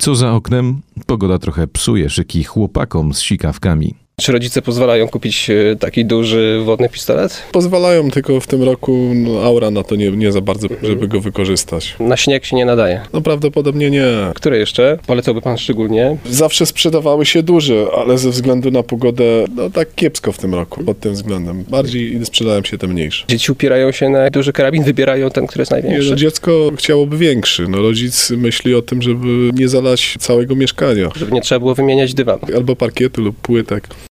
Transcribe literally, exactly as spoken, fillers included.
Co za oknem? Pogoda trochę psuje szyki chłopakom z sikawkami. Czy rodzice pozwalają kupić taki duży wodny pistolet? Pozwalają, tylko w tym roku no, aura na to nie, nie za bardzo, żeby go wykorzystać. Na śnieg się nie nadaje. No prawdopodobnie nie. Które jeszcze polecałby pan szczególnie? Zawsze sprzedawały się duże, ale ze względu na pogodę, no tak kiepsko w tym roku pod tym względem. Bardziej sprzedają się te mniejsze. Dzieci upierają się na duży karabin, wybierają ten, który jest największy? Nie, no, dziecko chciałoby większy. No, rodzic myśli o tym, żeby nie zalać całego mieszkania. Żeby nie trzeba było wymieniać dywanu. Albo parkietu lub płytek.